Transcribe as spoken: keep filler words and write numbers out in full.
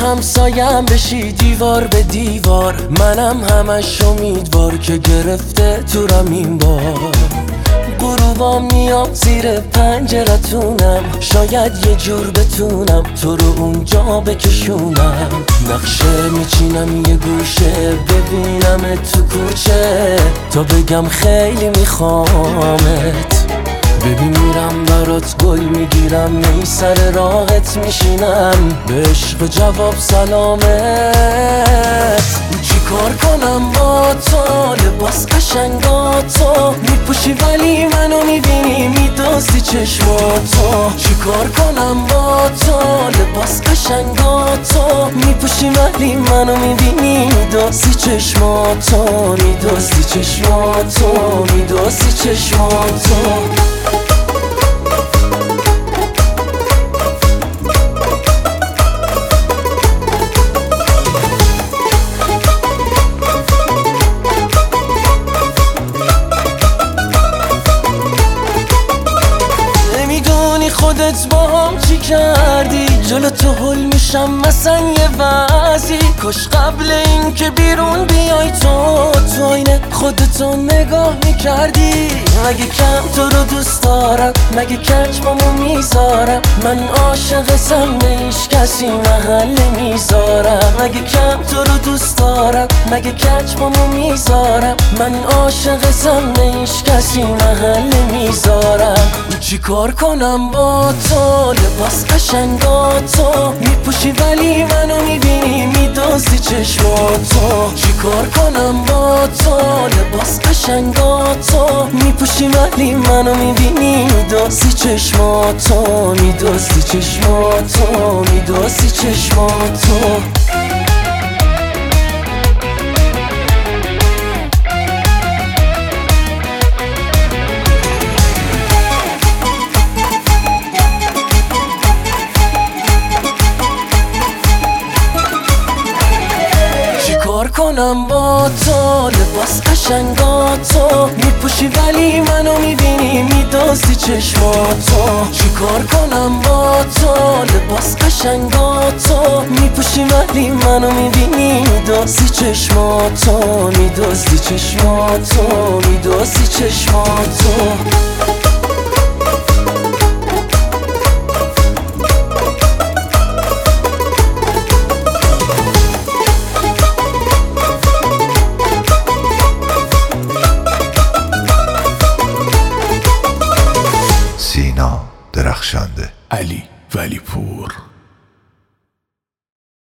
همسایم بشی دیوار به دیوار، منم همش امیدوار که گرفته تورم این بار. غروبا میام زیر پنجرتونم، شاید یه جور بتونم تو رو اونجا بکشونم. نقشه میچینم یه گوشه، ببینم تو کوچه تا بگم خیلی میخوامت. ببین میرم برات گل میگیرم، می سر راحت میشینم، به عشق جواب سلامت. چی کار کنم با تو؟ لباس قشنگاتو میپوشی ولی منو میبینی میدوزی چشماتو. چی کار کنم با تو؟ لباس قشنگاتو میپوشی ولی منو میبینی میدوزی چشماتو، میدوزی چشماتو، میدوزی چشماتو. خودت با هم چی کردی؟ جلو تو هل میشم مثلا یه وضعی. کاش قبل این که بیرون بیای تو تو اینه خودتو نگاه میکردی. مگه کم تو رو دوست دارم؟ مگه کچمامو میذارم؟ من عاشقتم به هیچ کسی محل نمیذارم. مگه کم تو رو دوست دارم؟ مگه کچمامو میذارم؟ من عاشقتم به هیچ کسی محل نمیذارم. چی کار کنم با تو؟ لباس قشنگاتو میپوشی ولی منو میبینی میدوزی چشماتو. چی کار کنم با تو؟ لباس قشنگاتو میپوشی ولی منو میبینی میدوزی چشماتو، میدوزی چشماتو، میدوزی چشماتو. کار کنم با تو؟ لباس قشنگاتو میپوشی ولی منو میبینی میدوزی چشماتو. چی کار کنم با تو؟ لباس قشنگاتو میپوشی ولی منو میبینی میدوزی چشماتو، میدوزی چشماتو، میدوزی چشماتو. سینا درخشنده، علی ولی پور.